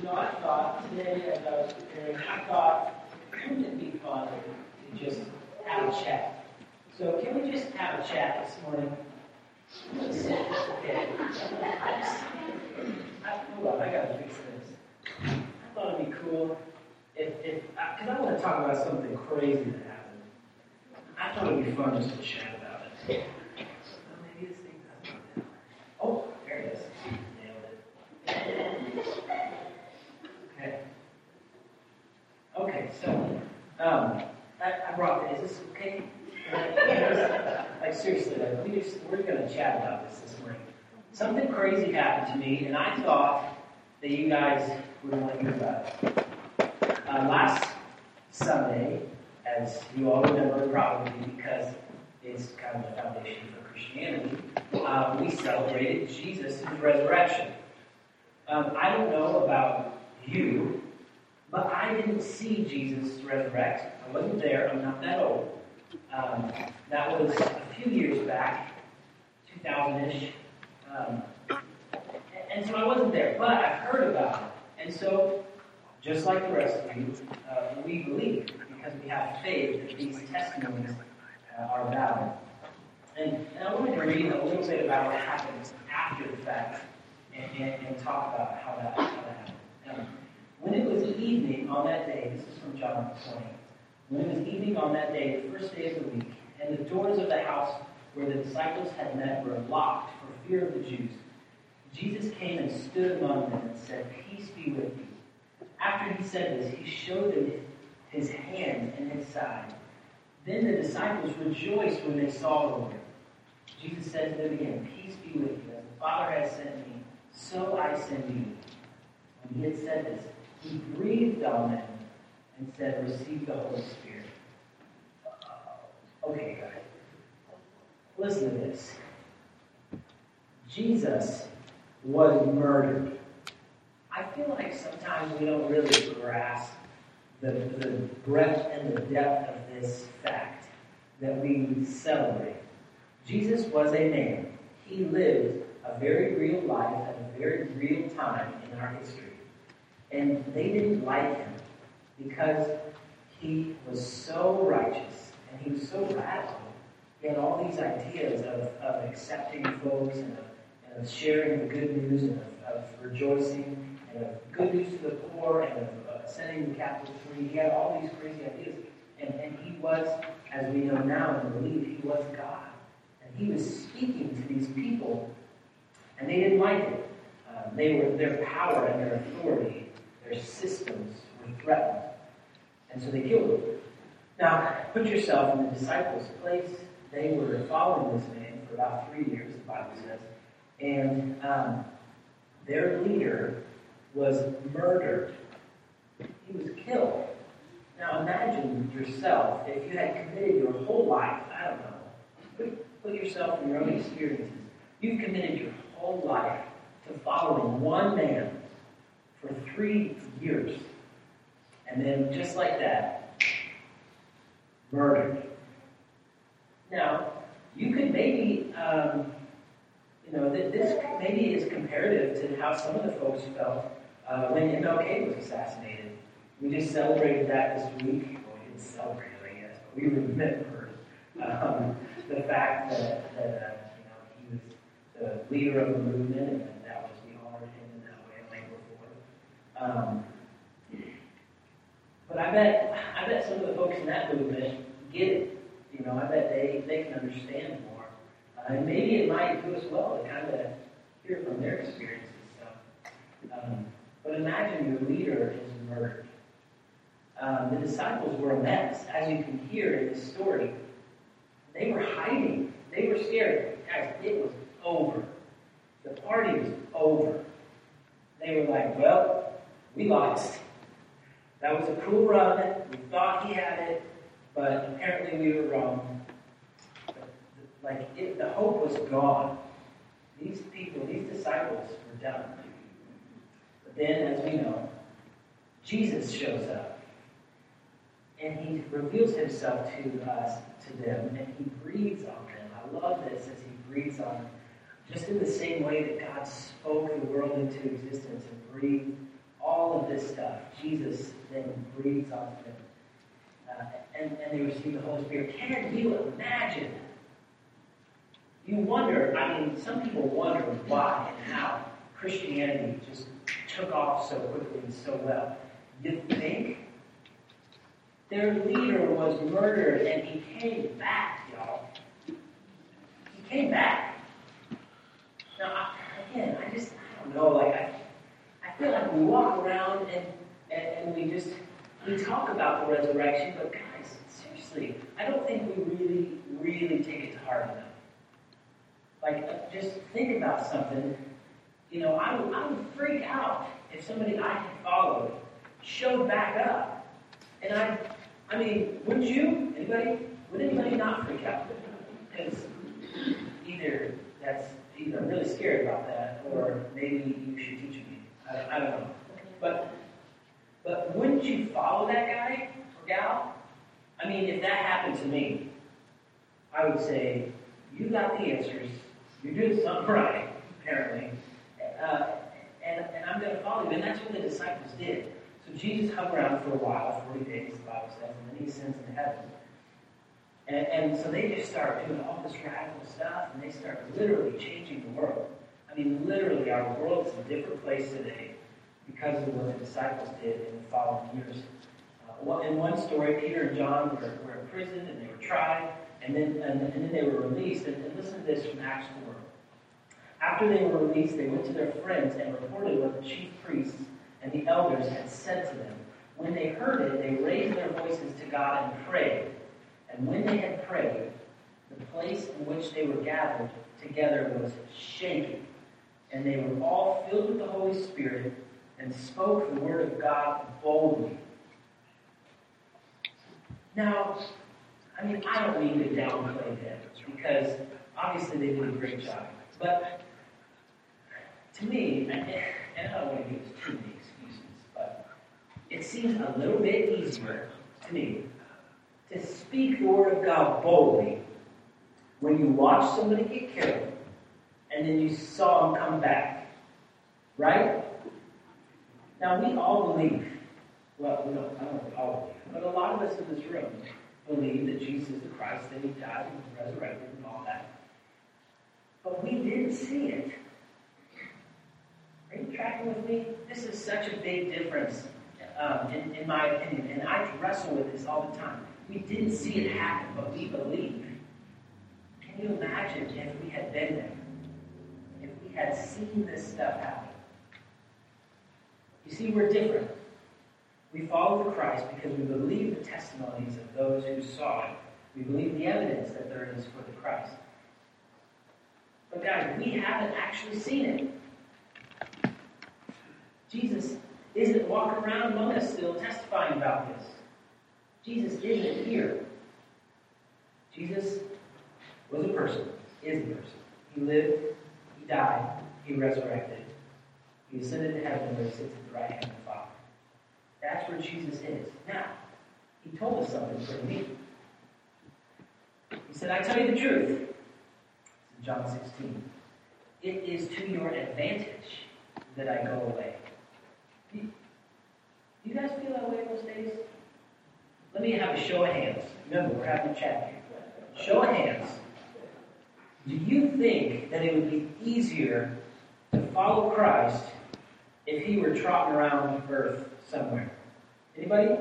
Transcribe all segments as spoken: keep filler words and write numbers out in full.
You know, I thought today as I was preparing, I thought, wouldn't it be fun to just have a chat? So can we just have a chat this morning? Okay. I just, I, hold on, I gotta fix this. I thought it'd be cool if, if, because I want to talk about something crazy that happened. I thought it'd be fun just to chat about it. So maybe this thing doesn't work that way. Oh, there it is. Nailed it. Okay. Okay, so, um, I, I brought this. Is this okay? Like, seriously, like, we just, we're going to chat about this this morning. Something crazy happened to me, and I thought that you guys would want to hear about it. Uh, last Sunday, as you all remember probably because it's kind of the foundation for Christianity, uh, we celebrated Jesus' resurrection. Um, I don't know about you, but I didn't see Jesus resurrect. I wasn't there. I'm not that old. Um, that was a few years back, two thousand-ish. Um, and so I wasn't there, but I've heard about it. And so, just like the rest of you, uh, we believe because we have faith that these testimonies uh, are valid. And, and I wanted to read a little bit about what happened after the fact and, and, and talk about how that, how that happened. Um, when it was evening on that day, this is from John twenty. When it was evening on that day, the first day of the week, and the doors of the house where the disciples had met were locked for fear of the Jews, Jesus came and stood among them and said, "Peace be with you." After he said this, he showed them his hand and his side. Then the disciples rejoiced when they saw the Lord. Jesus said to them again, "Peace be with you. As the Father has sent me, so I send you." When he had said this, he breathed on them and said, "Receive the Holy Spirit." Uh, okay, guys. Listen to this. Jesus was murdered. I feel like sometimes we don't really grasp the, the breadth and the depth of this fact that we celebrate. Jesus was a man. He lived a very real life at a very real time in our history. And they didn't like him because he was so righteous and he was so radical. He had all these ideas of, of accepting folks and of, and of sharing the good news and of, of rejoicing and of good news to the poor and of uh, setting the captives free. He had all these crazy ideas. And, and he was, as we know now and believe, he was God. And he was speaking to these people, and they didn't like it. Uh, they were their power and their authority, their systems were threatened. And so they killed him. Now, put yourself in the disciples' place. They were following this man for about three years, the Bible says. And um, their leader was murdered. He was killed. Now imagine yourself, if you had committed your whole life, I don't know, put, put yourself in your own experiences. You've committed your whole life to following one man for three years. And then just like that, murdered. Now, you could maybe, um, you know, th- this maybe is comparative to how some of the folks felt uh, when M L K was assassinated. We just celebrated that this week. Well, we didn't celebrate it, I guess, but we remembered um, the fact that, that uh, you know, he was the leader of the movement, and that, that was, we honored him in that way on April fourth. Um, but I bet, I bet some of the folks in that movement get it. You know, I bet they, they can understand more. Uh, and maybe it might do us well to kind of hear from their experiences. So, um, but imagine your leader is murdered. Um, the disciples were a mess, as you can hear in this story. They were hiding. They were scared. Guys, it was over. The party was over. They were like, well, we lost. That was a cool run. We thought he had it. But apparently we were wrong. Like, it, the hope was gone. These people, these disciples were done. But then, as we know, Jesus shows up. And he reveals himself to us, to them, and he breathes on them. I love this as he breathes on them. Just in the same way that God spoke the world into existence and breathed all this stuff, Jesus then breathes onto them. Uh, and, and they receive the Holy Spirit. Can you imagine? You wonder, I mean, some people wonder why and how Christianity just took off so quickly and so well. You think? Their leader was murdered and he came back, y'all. He came back. Now, I, again, I just, I don't know, like, I, I feel like we walk around and, and, and we just, we talk about the resurrection, but guys, seriously, I don't think we really, really take it to heart enough. Like, uh, just think about something. You know, I would, I would freak out if somebody I had followed showed back up. And I, I mean, wouldn't you? Anybody? Would anybody not freak out? Because either that's, either I'm really scared about that, or maybe you should teach me. I, I don't know. But, but wouldn't you follow that guy or gal? I mean, if that happened to me, I would say, you got the answers. You're doing something right, apparently. Uh, and, and I'm going to follow you. And that's what the disciples did. So Jesus hung around for a while, forty days, the Bible says, and then he ascends into heaven. And, and so they just start doing all this radical stuff, and they start literally changing the world. I mean, literally, our world is a different place today because of what the disciples did in the following years. Uh, in one story, Peter and John were, were in prison, and they were tried, and then, and, and then they were released. And, and listen to this from Acts four. After they were released, they went to their friends and reported what the chief priests and the elders had said to them. When they heard it, they raised their voices to God and prayed. And when they had prayed, the place in which they were gathered together was shaken. And they were all filled with the Holy Spirit and spoke the word of God boldly. Now, I mean, I don't mean to downplay them, because obviously they did a great job. But to me, and I don't want to use too many excuses, but it seems a little bit easier to me to speak the word of God boldly when you watch somebody get killed and then you saw them come back. Right? Now, we all believe, well, we don't, I don't know if we all believe, but a lot of us in this room believe that Jesus is the Christ, that he died and was resurrected and all that. But we didn't see it. Are you tracking with me? This is such a big difference, um, in, in my opinion, and I wrestle with this all the time. We didn't see it happen, but we believe. Can you imagine if we had been there? If we had seen this stuff happen? You see, we're different. We follow the Christ because we believe the testimonies of those who saw it. We believe the evidence that there is for the Christ. But guys, we haven't actually seen it. Jesus isn't walking around among us still testifying about this. Jesus isn't here. Jesus was a person, is a person. He lived, he died, he resurrected. He ascended to heaven where he sits at the right hand of the Father. That's where Jesus is. Now, he told us something pretty neat. He said, I tell you the truth. In John sixteen. It is to your advantage that I go away. Do you, do you guys feel that way in those days? Let me have a show of hands. Remember, we're having a chat here. Show of hands. Do you think that it would be easier to follow Christ if he were trotting around earth somewhere? Anybody?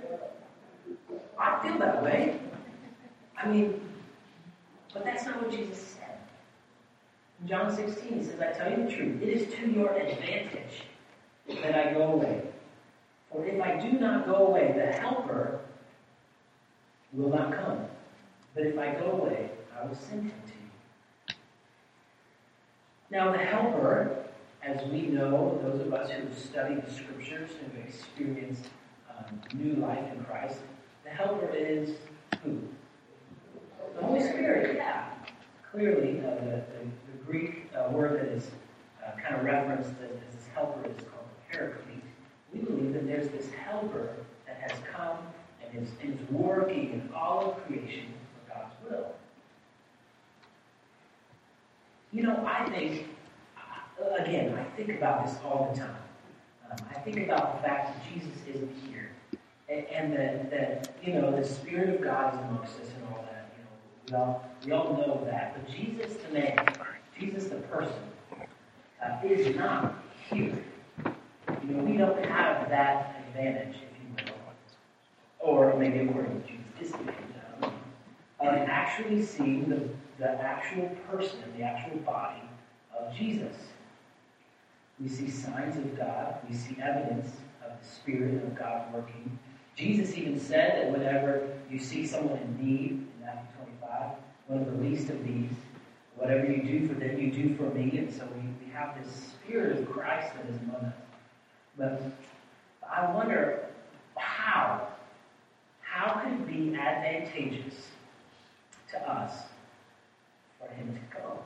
I feel that way. I mean, but that's not what Jesus said. In John sixteen, he says, I tell you the truth, it is to your advantage that I go away. For if I do not go away, the Helper will not come. But if I go away, I will send him to you. Now, the Helper, as we know, those of us who have studied the Scriptures and have experienced um, new life in Christ, the Helper is who? The Holy Spirit, yeah. Clearly, uh, the, the, the Greek uh, word that is uh, kind of referenced as, as this helper is called paraclete. We believe that there's this helper that has come and is, is working in all of creation for God's will. You know, I think, again, I think about this all the time. Um, I think thinking about the fact that Jesus isn't here, and, and that, that you know the Spirit of God is amongst us and all that. You know, we all we all know that. But Jesus, the man, Jesus, the person, uh, is not here. You know, we don't have that advantage, if you will, or maybe according to Jesus' disadvantage, um, of actually seeing the the actual person, the actual body of Jesus. We see signs of God. We see evidence of the Spirit of God working. Jesus even said that whenever you see someone in need, in Matthew twenty-five, one of the least of these, whatever you do for them, you do for me. And so we, we have this Spirit of Christ that is among us. But I wonder how, how could it be advantageous to us for him to go?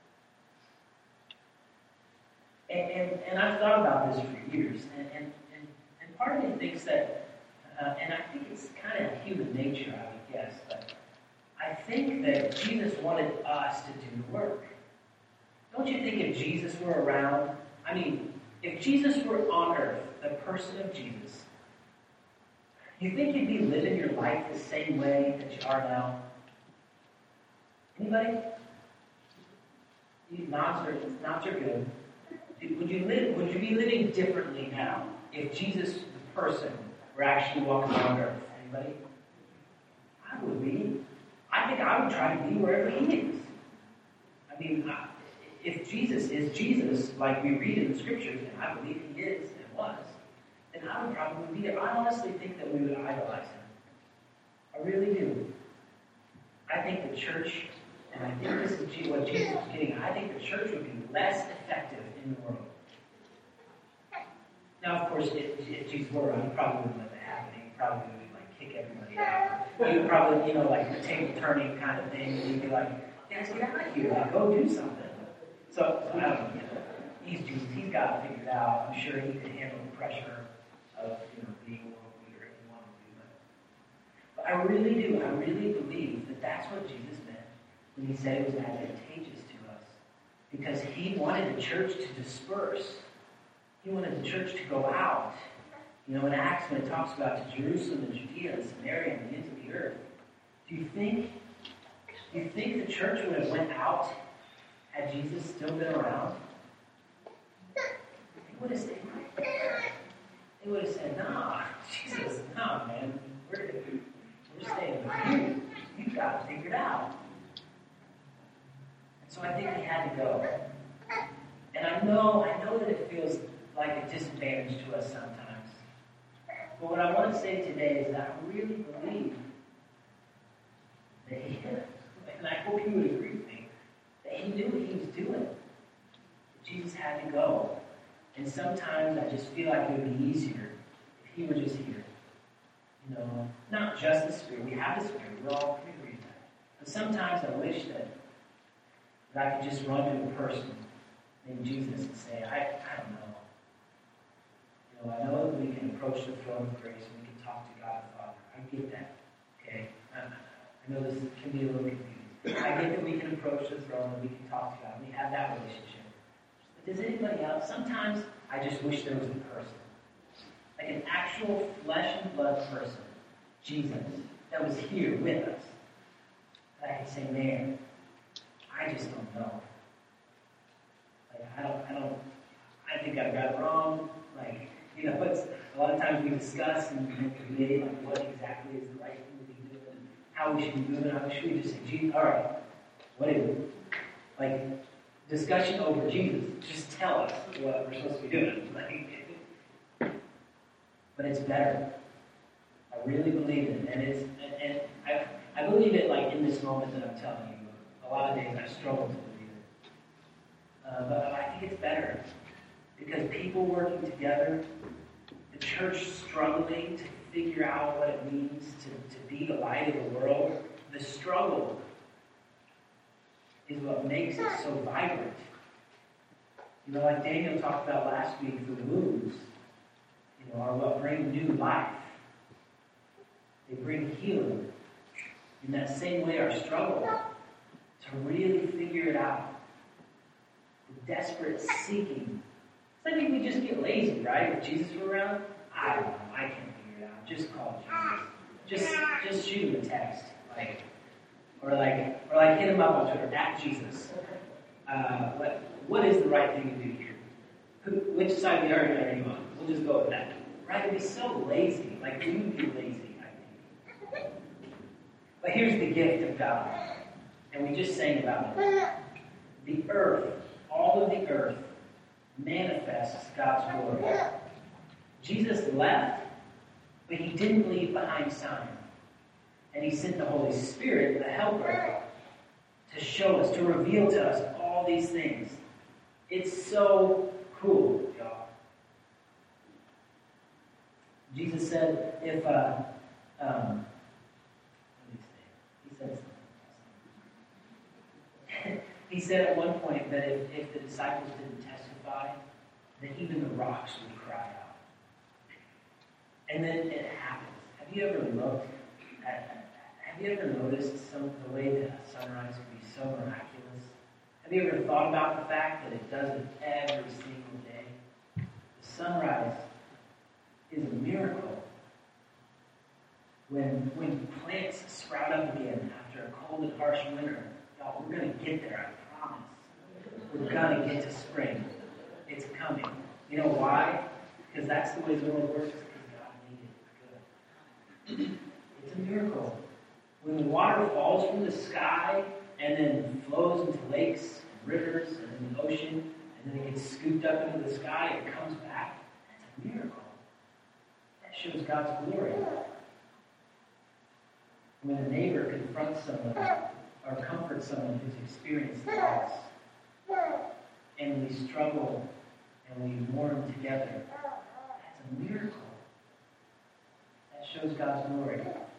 And, and, and I've thought about this for years, and, and, and, and part of me thinks that, uh, and I think it's kind of human nature, I would guess, but I think that Jesus wanted us to do the work. Don't you think if Jesus were around, I mean, if Jesus were on earth, the person of Jesus, you think you'd be living your life the same way that you are now? Anybody? These nods are, nods are good. Would you live? Would you be living differently now if Jesus, the person, were actually walking around earth? Anybody? I would be. I think I would try to be wherever he is. I mean, if Jesus is Jesus, like we read in the scriptures, and I believe he is and was, then I would probably be there. I honestly think that we would idolize him. I really do. I think the church, and I think this is what Jesus was getting, I think the church would be less effective in the world. Now, of course, if, if Jesus were around, he probably wouldn't let that happen. He probably would like kick everybody out. He would probably, you know, like the table turning kind of thing. And he'd be like, guys, get out of here. Like, go do something. So, I don't know. He's Jesus. He's got it figured out. I'm sure he could handle the pressure of, you know, being a world leader if he wanted to do that. But I really do. I really believe that that's what Jesus meant when he said it was advantageous to us. Because he wanted the church to disperse. He wanted the church to go out. You know, in Acts, when it talks about to Jerusalem and Judea and Samaria and the ends of the earth, do you think, do you think the church would have went out had Jesus still been around? They would have stayed right there. They would have said, nah, Jesus, no, man. We're, we're staying with you. You've got it figured out. And so I think he had to go. And I know, I know that it feels like a disadvantage to us sometimes. But what I want to say today is that I really believe that he, and I hope you would agree with me, that he knew what he was doing. That Jesus had to go. And sometimes I just feel like it would be easier if he were just here. You know, not just the Spirit. We have the Spirit. We're all we agree with that. But sometimes I wish that, that I could just run to a person named Jesus and say, I, I don't know. You know, I know that we can approach the throne of grace and we can talk to God the Father. I get that. Okay? I, I know this can be a little confusing. I get that we can approach the throne and we can talk to God. We have that relationship. But does anybody else? Sometimes I just wish there was a person. Like an actual flesh and blood person. Jesus. That was here with us. That I could say, man, I just don't know. Like, I don't, I don't, I think I've got it wrong. Like, you know, it's, a lot of times we discuss and we debate like what exactly is the right thing to be doing, how we should be moving. I wish we would just say, Jesus, all right, what is it? Like, discussion over Jesus. Just tell us what we're supposed to be doing. Like, but it's better. I really believe it, and it's, and, and I, I believe it like in this moment that I'm telling you. A lot of days I struggle to believe it, uh, but I think it's better. Because people working together, the church struggling to figure out what it means to, to be the light of the world, the struggle is what makes it so vibrant. You know, like Daniel talked about last week, the wounds, you know, are what bring new life. They bring healing. In that same way, our struggle to really figure it out, the desperate seeking So I think we just get lazy, right? If Jesus were around, I don't know, I can't figure it out. Just call Jesus. Just just shoot him a text. Like or like or like hit him up on Twitter, at Jesus. Uh, what what is the right thing to do here? Who, which side of the argument are you on? We'll just go with that. Right? We'd be so lazy. Like we would be lazy, I think. But here's the gift of God. And we just sang about it. The earth, all of the earth, manifests God's glory. Jesus left, but he didn't leave behind sign. And he sent the Holy Spirit, the helper, to show us, to reveal to us all these things. It's so cool, y'all. Jesus said, if, uh, um, let me see, he said something. He said at one point that if, if the disciples didn't testify, that even the rocks would cry out. And then it happens. Have you ever looked at, have you ever noticed some the way that a sunrise can be so miraculous? Have you ever thought about the fact that it does it every single day? The sunrise is a miracle. When, when plants sprout up again after a cold and harsh winter, y'all, we're going to get there, I promise. We're going to get to spring. It's coming. You know why? Because that's the way the world works, because God made it good. It's a miracle. When the water falls from the sky and then flows into lakes and rivers and in the ocean, and then it gets scooped up into the sky, it comes back, that's a miracle. That shows God's glory. When a neighbor confronts someone or comforts someone who's experienced loss, and we struggle and we mourn together, that's a miracle. That shows God's glory.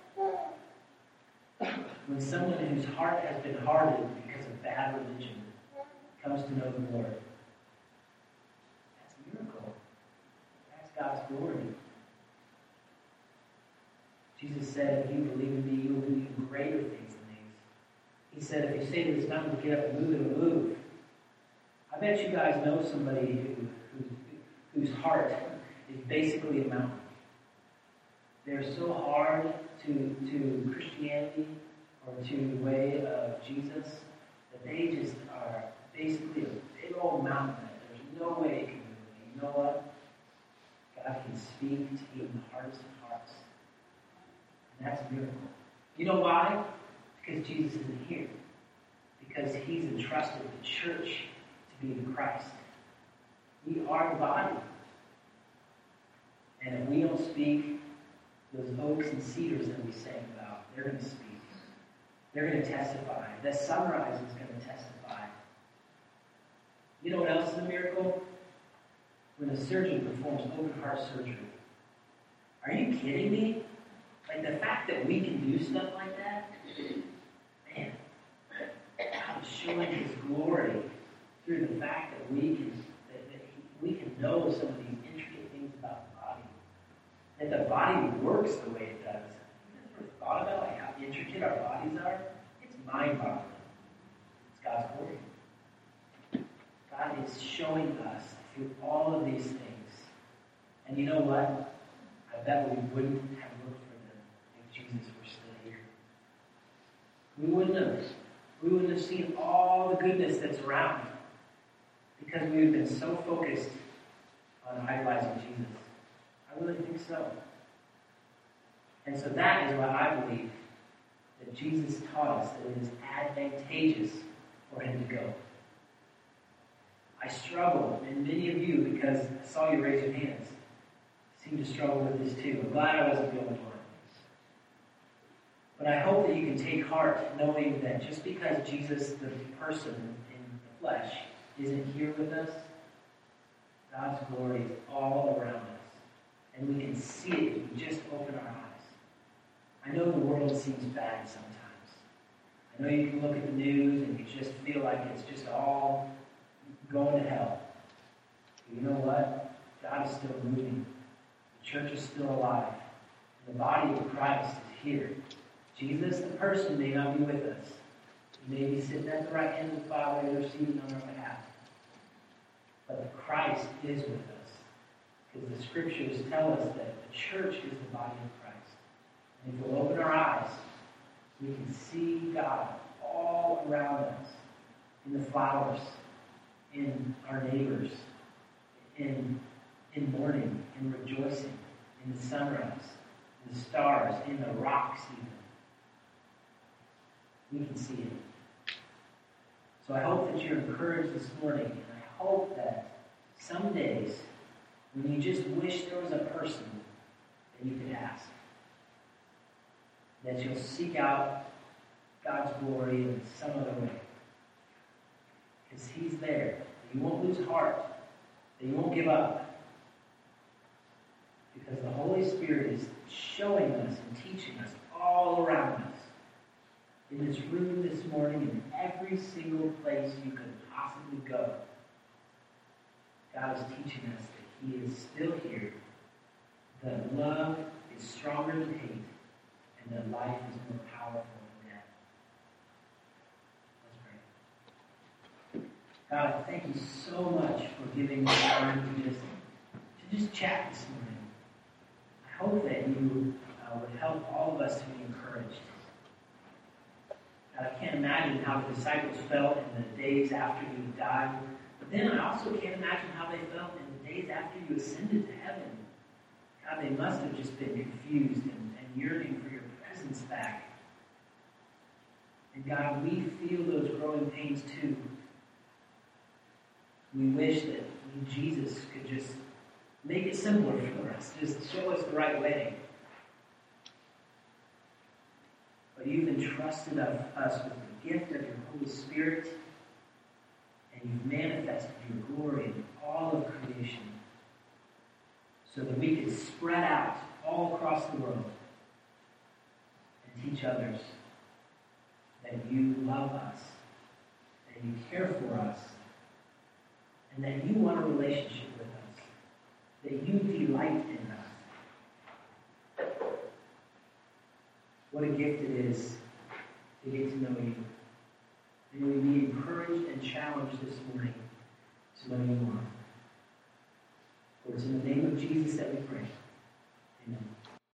When someone whose heart has been hardened because of bad religion comes to know the Lord, that's a miracle. That's God's glory. Jesus said, if you believe in me, you will do even greater things than these. He said, if you say to this mountain to get up and move, it will move. I bet you guys know somebody who, who, whose heart is basically a mountain. They're so hard to, to Christianity or to the way of Jesus that they just are basically a big old mountain that there's no way it can move. And you know what? God can speak to even the hardest of hearts. And that's a miracle. You know why? Because Jesus isn't here. Because he's entrusted the church to be the Christ. We are the body. And if we don't speak, those oaks and cedars that we sang about, they're going to speak. They're going to testify. The sunrise is going to testify. You know what else is a miracle? When a surgeon performs open heart surgery. Are you kidding me? Like the fact that we can do stuff like that, man, God is showing his glory through the fact that we can that, that he, we can know some of these intricate things about the body. That the body works the way it does. You ever thought about like how intricate our bodies are? It's mind-boggling. It's God's glory. God is showing us through all of these things. And you know what? I bet we wouldn't have looked for them if Jesus were still here. We wouldn't have. We wouldn't have seen all the goodness that's around because we've been so focused on idolizing Jesus. I really think so. And so that is why I believe that Jesus taught us that it is advantageous for him to go. I struggle, and many of you, because I saw you raise your hands, seem to struggle with this too. I'm glad I wasn't the only one. But I hope that you can take heart knowing that just because Jesus, the person in the flesh, isn't here with us, God's glory is all around us. And we can see it if we just open our eyes. I know the world seems bad sometimes. I know you can look at the news and you just feel like it's just all going to hell. But you know what? God is still moving. The church is still alive. The body of Christ is here. Jesus, the person, may not be with us. He may be sitting at the right hand of the Father, interceding on our behalf. but Christ is with us. Because the scriptures tell us that the church is the body of Christ. And if we'll open our eyes, we can see God all around us, in the flowers, in our neighbors, in, in mourning, in rejoicing, in the sunrise, in the stars, in the rocks even. We can see it. So I hope that you're encouraged this morning, and I hope that some days, when you just wish there was a person that you could ask, that you'll seek out God's glory in some other way. Because He's there. That you won't lose heart. That you won't give up. Because the Holy Spirit is showing us and teaching us all around us. In this room this morning, in every single place you could possibly go. God is teaching us that He is still here. That love is stronger than hate. And that life is more powerful than death. Let's pray. God, I thank you so much for giving me time to just, to just chat this morning. I hope that you uh, would help all of us to be encouraged. God, I can't imagine how the disciples felt in the days after you died. But then I also can't imagine how they felt in the days after you ascended to heaven. God, they must have just been confused and, and yearning for your presence back. And God, we feel those growing pains too. We wish that Jesus could just make it simpler for us, just show us the right way. But you've entrusted us with the gift of your Holy Spirit, and you've manifested your glory in all of creation so that we can spread out all across the world and teach others that you love us, that you care for us, and that you want a relationship with us, that you delight in us. What a gift it is to get to know you. May we be encouraged and challenged this morning to know you more. For it's in the name of Jesus that we pray. Amen.